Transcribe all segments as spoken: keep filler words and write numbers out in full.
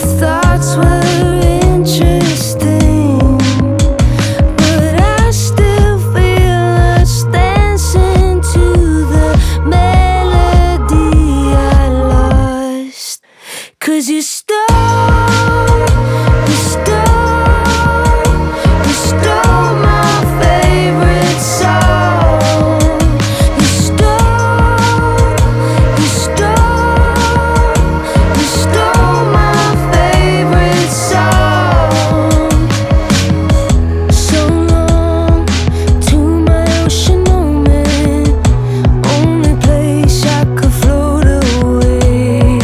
thoughts were interesting, but I still feel us dancing to the melody I lost. 'Cause you stole, you stole, you stole my favorite song. You stole, you stole, you stole my favorite song. So long to my ocean moment, only place I could float away.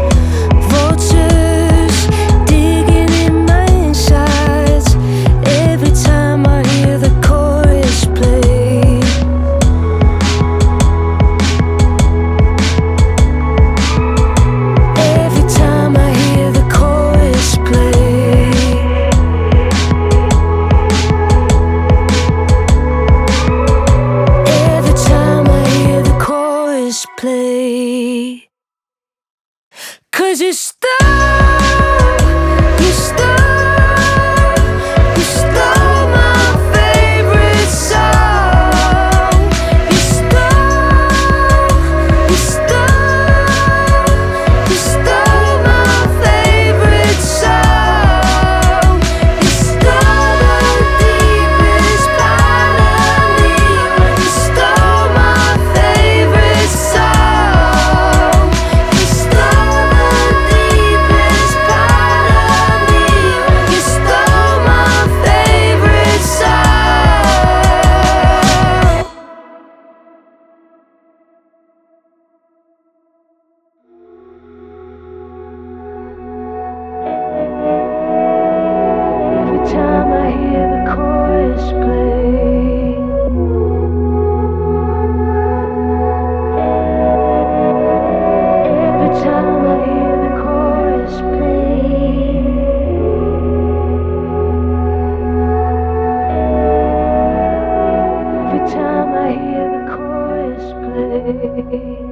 Vultures digging in my insides every time I hear the chorus play. Every time I hear the chorus play. Every time I hear the chorus play. 'Cause you stole, you stole, you stole my favorite song. You stole, you stole, you stole my favorite song. You stole the deepest part of me. You stole my favorite song. You stole the deepest part of me. You stole my favorite song. Every time I hear the chorus play. Every time I hear the chorus play. Every time I hear the chorus play.